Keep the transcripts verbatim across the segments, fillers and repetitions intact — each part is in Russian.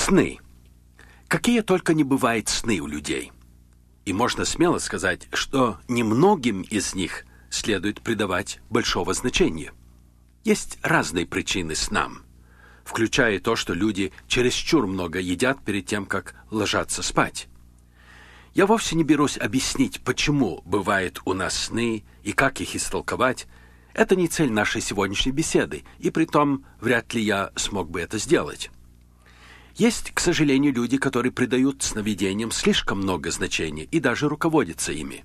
Сны. Какие только не бывают сны у людей. И можно смело сказать, что немногим из них следует придавать большого значения. Есть разные причины снам, включая то, что люди чересчур много едят перед тем, как ложатся спать. Я вовсе не берусь объяснить, почему бывают у нас сны и как их истолковать. Это не цель нашей сегодняшней беседы, и притом вряд ли я смог бы это сделать. Есть, к сожалению, люди, которые придают сновидениям слишком много значения и даже руководятся ими.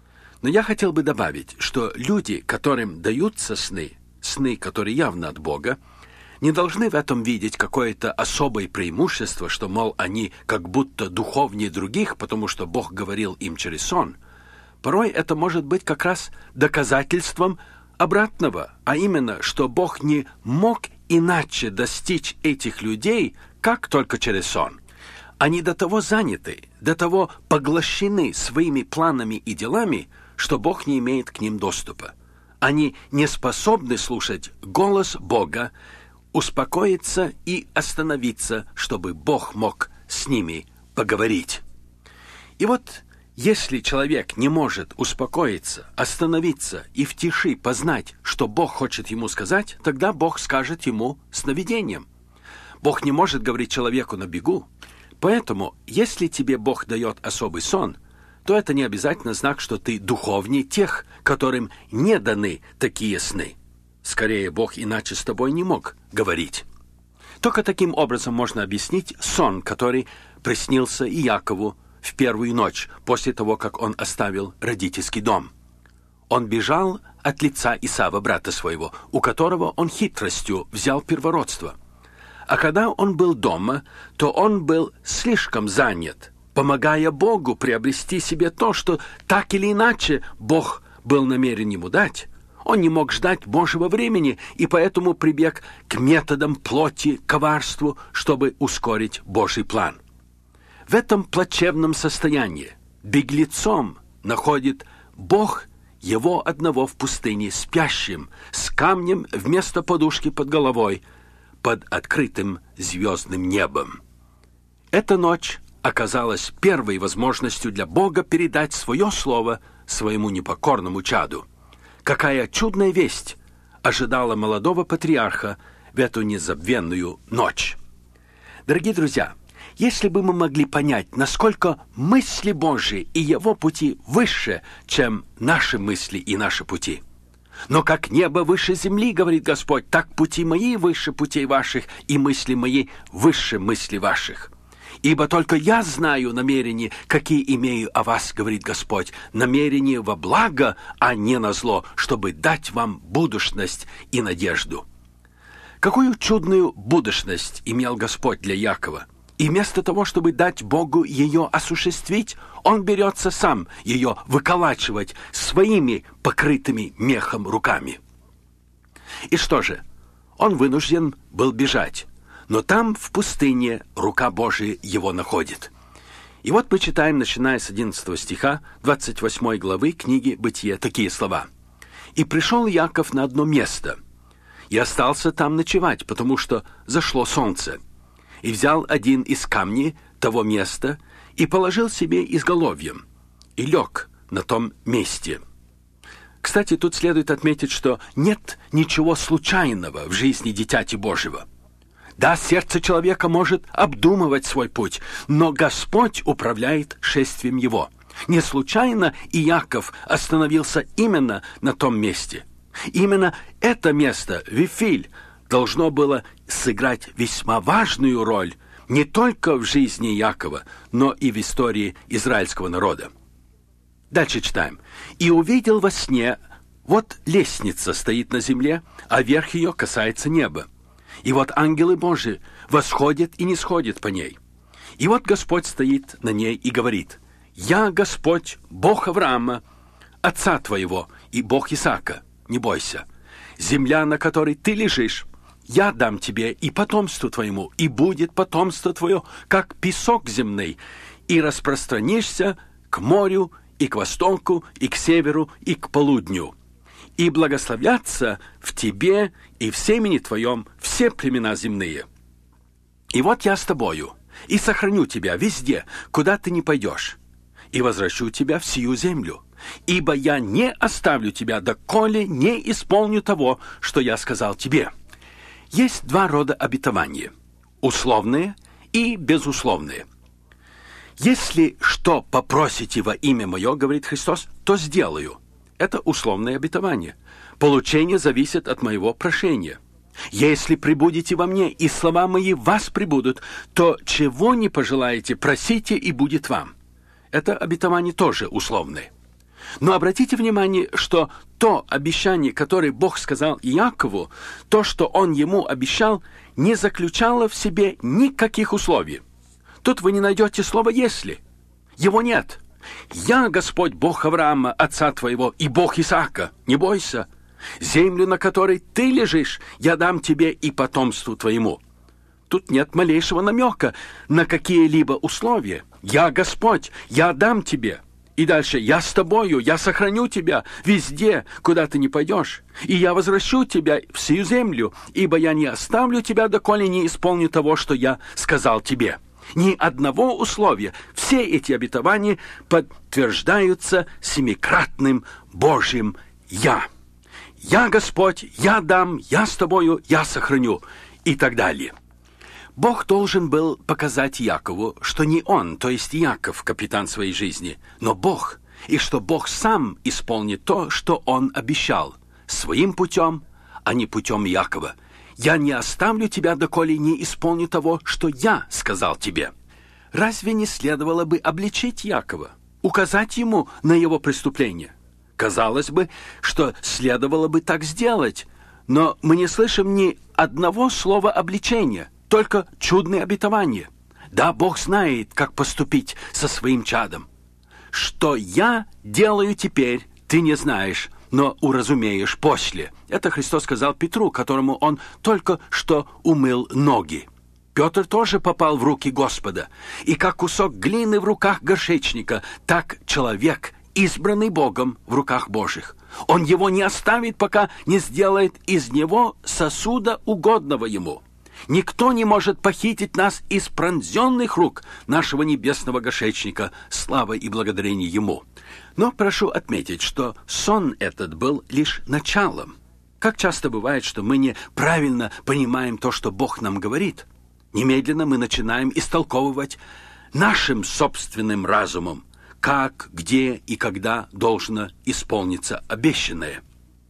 Но я хотел бы добавить, что люди, которым даются сны, сны, которые явно от Бога, не должны в этом видеть какое-то особое преимущество, что, мол, они как будто духовнее других, потому что Бог говорил им через сон. Порой это может быть как раз доказательством обратного, а именно, что Бог не мог иначе достичь этих людей, как только через сон. Они до того заняты, до того поглощены своими планами и делами, что Бог не имеет к ним доступа. Они не способны слушать голос Бога, успокоиться и остановиться, чтобы Бог мог с ними поговорить. И вот если человек не может успокоиться, остановиться и в тиши познать, что Бог хочет ему сказать, тогда Бог скажет ему сновидением. Бог не может говорить человеку на бегу. Поэтому, если тебе Бог дает особый сон, то это не обязательно знак, что ты духовнее тех, которым не даны такие сны. Скорее, Бог иначе с тобой не мог говорить. Только таким образом можно объяснить сон, который приснился Иакову в первую ночь после того, как он оставил родительский дом. Он бежал от лица Исава, брата своего, у которого он хитростью взял первородство. А когда он был дома, то он был слишком занят, помогая Богу приобрести себе то, что так или иначе Бог был намерен ему дать. Он не мог ждать Божьего времени и поэтому прибег к методам плоти, коварству, чтобы ускорить Божий план. В этом плачевном состоянии беглецом находит Бог его одного в пустыне, спящим, с камнем вместо подушки под головой, под открытым звездным небом. Эта ночь оказалась первой возможностью для Бога передать свое слово своему непокорному чаду. Какая чудная весть ожидала молодого патриарха в эту незабвенную ночь. Дорогие друзья, если бы мы могли понять, насколько мысли Божьи и Его пути выше, чем наши мысли и наши пути. Но как небо выше земли, говорит Господь, так пути мои выше путей ваших, и мысли мои выше мыслей ваших. Ибо только я знаю намерения, какие имею о вас, говорит Господь, намерения во благо, а не на зло, чтобы дать вам будущность и надежду. Какую чудную будущность имел Господь для Якова! И вместо того, чтобы дать Богу ее осуществить, он берется сам ее выколачивать своими покрытыми мехом руками. И что же? Он вынужден был бежать. Но там, в пустыне, рука Божия его находит. И вот мы читаем, начиная с одиннадцатого стиха двадцать восьмой главы книги «Бытие», такие слова. «И пришел Яков на одно место, и остался там ночевать, потому что зашло солнце. И взял один из камней того места и положил себе изголовьем, и лег на том месте». Кстати, тут следует отметить, что нет ничего случайного в жизни дитяти Божьего. Да, сердце человека может обдумывать свой путь, но Господь управляет шествием его. Не случайно Иаков остановился именно на том месте. Именно это место, Вифиль, должно было сыграть весьма важную роль не только в жизни Иакова, но и в истории израильского народа. Дальше читаем. «И увидел во сне, вот лестница стоит на земле, а верх ее касается неба. И вот ангелы Божии восходят и нисходят по ней. И вот Господь стоит на ней и говорит: «Я Господь, Бог Авраама, отца твоего, и Бог Исаака, не бойся. Земля, на которой ты лежишь, я дам тебе и потомству твоему, и будет потомство твое, как песок земный, и распространишься к морю, и к востоку, и к северу, и к полудню. И благословятся в тебе и в семени твоем все племена земные. И вот я с тобою, и сохраню тебя везде, куда ты не пойдешь, и возвращу тебя в сию землю. Ибо я не оставлю тебя, доколе не исполню того, что я сказал тебе». Есть два рода обетования – условные и безусловные. «Если что попросите во имя Мое, — говорит Христос, — то сделаю». Это условное обетование. Получение зависит от моего прошения. «Если пребудете во мне, и слова мои в вас пребудут, то чего не пожелаете, просите, и будет вам». Это обетование тоже условное. Но обратите внимание, что то обещание, которое Бог сказал Иакову, то, что Он ему обещал, не заключало в себе никаких условий. Тут вы не найдете слова «если». Его нет. «Я, Господь, Бог Авраама, отца твоего, и Бог Исаака, не бойся. Землю, на которой ты лежишь, я дам тебе и потомству твоему». Тут нет малейшего намека на какие-либо условия. «Я, Господь, я дам тебе». И дальше: «Я с тобою, я сохраню тебя везде, куда ты не пойдешь, и я возвращу тебя в сию землю, ибо я не оставлю тебя, доколе не исполню того, что я сказал тебе». Ни одного условия. Все эти обетования подтверждаются семикратным Божьим «Я». «Я, Господь, я дам, я с тобою, я сохраню» и так далее. Бог должен был показать Якову, что не он, то есть Яков, капитан своей жизни, но Бог, и что Бог сам исполнит то, что он обещал, своим путем, а не путем Якова. «Я не оставлю тебя, доколе не исполню того, что я сказал тебе». Разве не следовало бы обличить Якова, указать ему на его преступление? Казалось бы, что следовало бы так сделать, но мы не слышим ни одного слова обличения, только чудные обетования. Да, Бог знает, как поступить со своим чадом. «Что я делаю теперь, ты не знаешь, но уразумеешь после». Это Христос сказал Петру, которому он только что умыл ноги. Петр тоже попал в руки Господа. И как кусок глины в руках горшечника, так человек, избранный Богом, в руках Божьих. Он его не оставит, пока не сделает из него сосуда, угодного ему. Никто не может похитить нас из пронзенных рук нашего небесного горшечника, слава и благодарение ему. Но прошу отметить, что сон этот был лишь началом. Как часто бывает, что мы неправильно понимаем то, что Бог нам говорит. Немедленно мы начинаем истолковывать нашим собственным разумом, как, где и когда должно исполниться обещанное.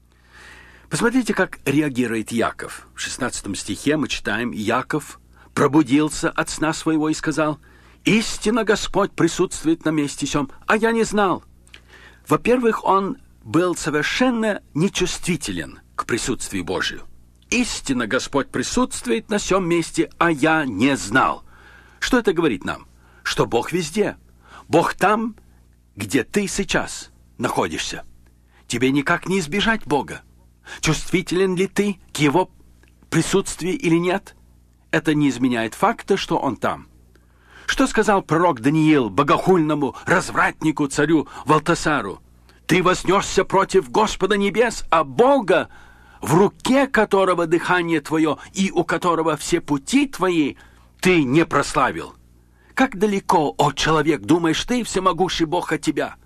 Посмотрите, как реагирует Яков. В шестнадцатом стихе мы читаем: «Яков пробудился от сна своего и сказал: истинно Господь присутствует на месте сём, а я не знал». Во-первых, он был совершенно нечувствителен к присутствию Божию. «Истинно Господь присутствует на сём месте, а я не знал». Что это говорит нам? Что Бог везде. Бог там, где ты сейчас находишься. Тебе никак не избежать Бога. Чувствителен ли ты к Его присутствию или нет? Это не изменяет факта, что Он там. Что сказал пророк Даниил богохульному развратнику царю Валтасару? «Ты вознесся против Господа небес, а Бога, в руке которого дыхание твое и у которого все пути твои, ты не прославил». Как далеко, о человек, думаешь ты, всемогущий Бог, от тебя?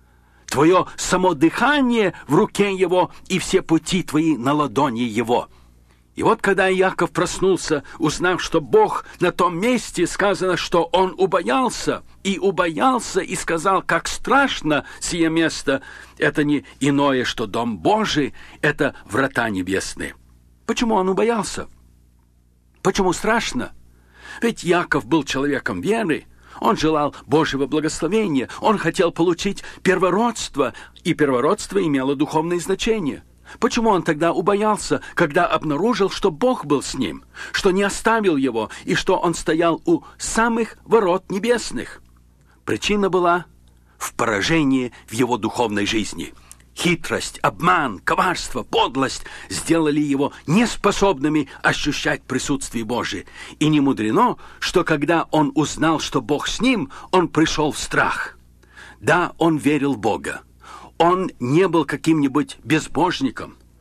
Твое само дыхание в руке Его, и все пути твои на ладони Его. И вот когда Иаков проснулся, узнав, что Бог на том месте, сказано, что он убоялся, и убоялся, и сказал, как страшно сие место, это не иное, что дом Божий, это врата небесные. Почему он убоялся? Почему страшно? Ведь Иаков был человеком веры, он желал Божьего благословения, он хотел получить первородство, и первородство имело духовное значение. Почему он тогда убоялся, когда обнаружил, что Бог был с ним, что не оставил его, и что он стоял у самых ворот небесных? Причина была в поражении в его духовной жизни. Хитрость, обман, коварство, подлость сделали его неспособными ощущать присутствие Божие. И не мудрено, что когда он узнал, что Бог с ним, он пришел в страх. Да, он верил в Бога. Он не был каким-нибудь безбожником.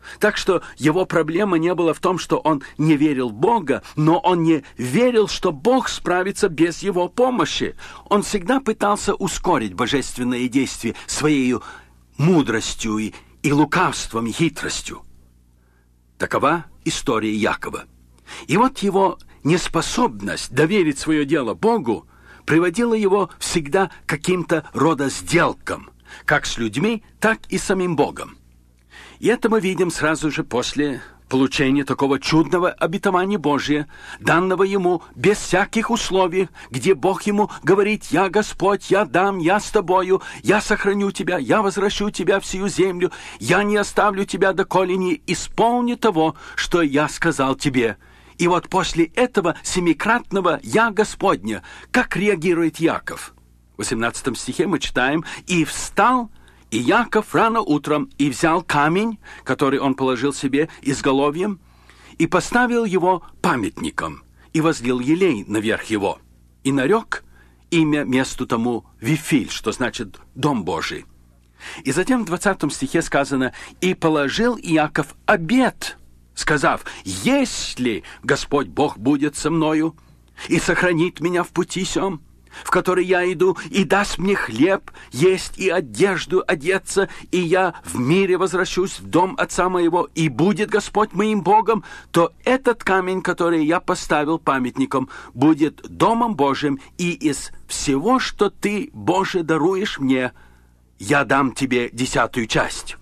Так что его проблема не была в том, что он не верил в Бога, но он не верил, что Бог справится без его помощи. Он всегда пытался ускорить божественное действие своей мудростью и, и лукавством, и хитростью. Такова история Якова. И вот его неспособность доверить свое дело Богу приводила его всегда к каким-то рода сделкам, как с людьми, так и с самим Богом. И это мы видим сразу же после получения такого чудного обетования Божия, данного ему без всяких условий, где Бог ему говорит: «Я Господь, я дам, я с тобою, я сохраню тебя, я возвращу тебя в сию землю, я не оставлю тебя, доколе не исполню того, что я сказал тебе». И вот после этого семикратного «Я Господня» как реагирует Яков? В восемнадцатом стихе мы читаем: «И встал и Яков рано утром, и взял камень, который он положил себе изголовьем, и поставил его памятником, и возлил елей наверх его, и нарек имя месту тому Вифиль», что значит «Дом Божий». И затем в двадцатом стихе сказано: «И положил Иаков обет, сказав: если Господь Бог будет со мною и сохранит меня в пути сём, в который я иду, и даст мне хлеб есть и одежду одеться, и я в мире возвращусь в дом отца моего, и будет Господь моим Богом, то этот камень, который я поставил памятником, будет домом Божьим, и из всего, что ты, Боже, даруешь мне, я дам тебе десятую часть».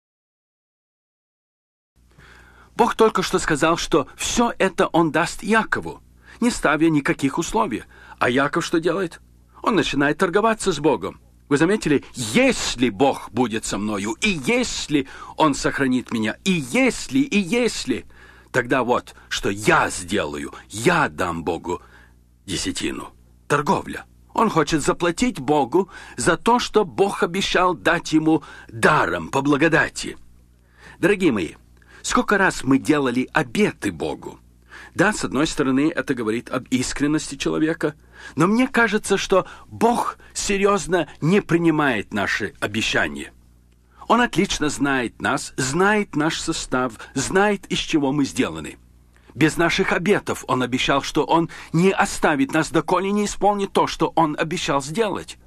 Бог только что сказал, что все это Он даст Якову, не ставя никаких условий. А Яков что делает? Он начинает торговаться с Богом. Вы заметили? Если Бог будет со мною, и если Он сохранит меня, и если, и если, тогда вот, что я сделаю, я дам Богу десятину. Торговля. Он хочет заплатить Богу за то, что Бог обещал дать ему даром, по благодати. Дорогие мои, сколько раз мы делали обеты Богу? Да, с одной стороны, это говорит об искренности человека, но мне кажется, что Бог серьезно не принимает наши обещания. Он отлично знает нас, знает наш состав, знает, из чего мы сделаны. Без наших обетов Он обещал, что Он не оставит нас, доколе не исполнит то, что Он обещал сделать.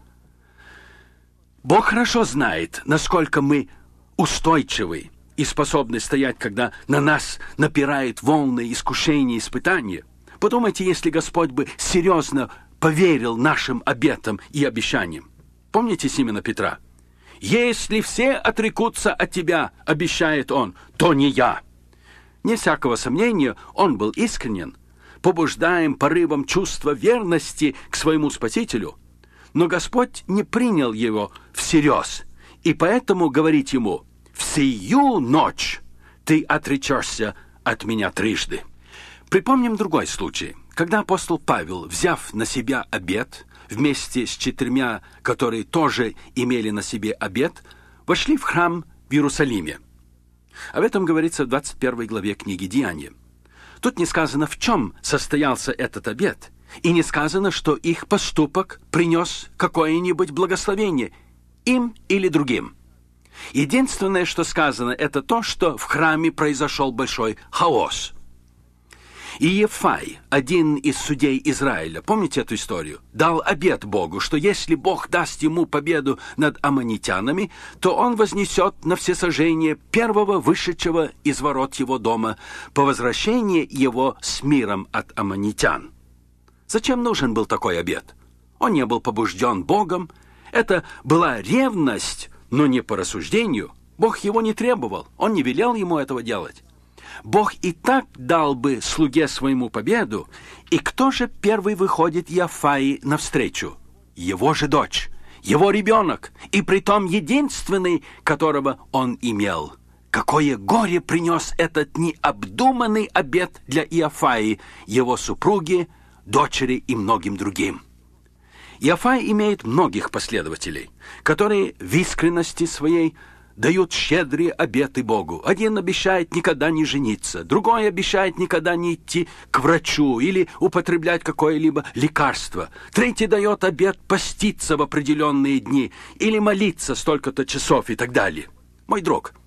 Бог хорошо знает, насколько мы устойчивы и способны стоять, когда на нас напирают волны искушения и испытания. Подумайте, если Господь бы серьезно поверил нашим обетам и обещаниям. Помните Симона Петра? «Если все отрекутся от тебя, — обещает он, — то не я». Не всякого сомнения, он был искренен, побуждаем порывом чувства верности к своему Спасителю. Но Господь не принял его всерьез, и поэтому говорит ему: «В сию ночь ты отречешься от меня трижды». Припомним другой случай, когда апостол Павел, взяв на себя обет, вместе с четырьмя, которые тоже имели на себе обет, вошли в храм в Иерусалиме. Об этом говорится в двадцать первой главе книги «Деяния». Тут не сказано, в чем состоялся этот обет, и не сказано, что их поступок принес какое-нибудь благословение им или другим. Единственное, что сказано, это то, что в храме произошел большой хаос. И Ефай, один из судей Израиля, помните эту историю, дал обет Богу, что если Бог даст ему победу над аммонитянами, то он вознесет на всесожжение первого вышедшего из ворот его дома по возвращении его с миром от аммонитян. Зачем нужен был такой обет? Он не был побужден Богом, это была ревность, но не по рассуждению. Бог его не требовал, он не велел ему этого делать. Бог и так дал бы слуге своему победу, и кто же первый выходит Ефаи навстречу? Его же дочь, его ребенок, и притом единственный, которого он имел. Какое горе принес этот необдуманный обет для Иофаи, его супруги, дочери и многим другим. Иофай имеет многих последователей, которые в искренности своей дают щедрые обеты Богу. Один обещает никогда не жениться, другой обещает никогда не идти к врачу или употреблять какое-либо лекарство. Третий дает обет поститься в определенные дни или молиться столько-то часов и так далее. Мой друг,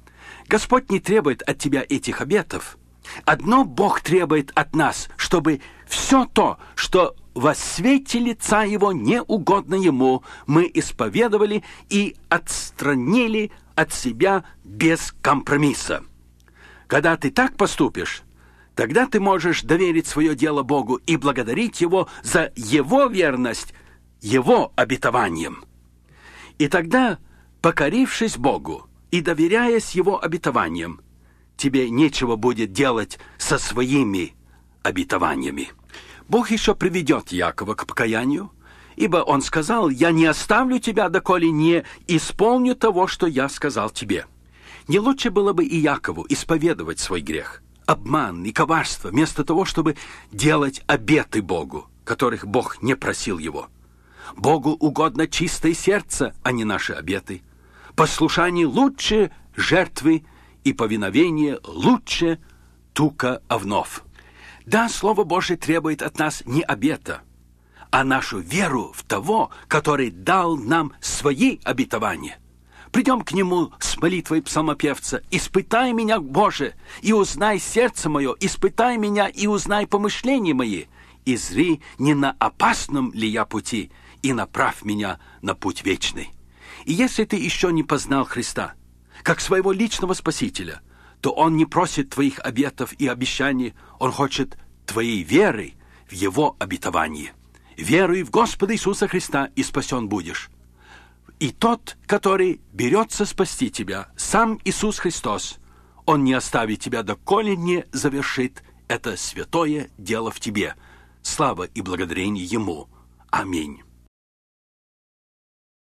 Господь не требует от тебя этих обетов. Одно Бог требует от нас, чтобы все то, что во свете лица Его не угодно Ему, мы исповедовали и отстранили от себя без компромисса. Когда ты так поступишь, тогда ты можешь доверить свое дело Богу и благодарить Его за Его верность, Его обетованием. И тогда, покорившись Богу и доверяясь Его обетованиям, тебе нечего будет делать со своими обетованиями. Бог еще приведет Якова к покаянию, ибо он сказал: «Я не оставлю тебя, доколе не исполню того, что я сказал тебе». Не лучше было бы и Якову исповедовать свой грех, обман и коварство, вместо того, чтобы делать обеты Богу, которых Бог не просил его? Богу угодно чистое сердце, а не наши обеты. Послушание лучше жертвы, и повиновение лучше тука овнов. Да, Слово Божие требует от нас не обета, а нашу веру в того, который дал нам свои обетования. Придем к Нему с молитвой псалмопевца: «Испытай меня, Боже, и узнай сердце мое, испытай меня и узнай помышления мои, и зри, не на опасном ли я пути, и направь меня на путь вечный». И если ты еще не познал Христа как своего личного Спасителя, то Он не просит твоих обетов и обещаний, Он хочет твоей веры в Его обетование. Веруй в Господа Иисуса Христа, и спасен будешь. И тот, который берется спасти тебя, сам Иисус Христос, Он не оставит тебя, доколе не завершит это святое дело в тебе. Слава и благодарение Ему. Аминь.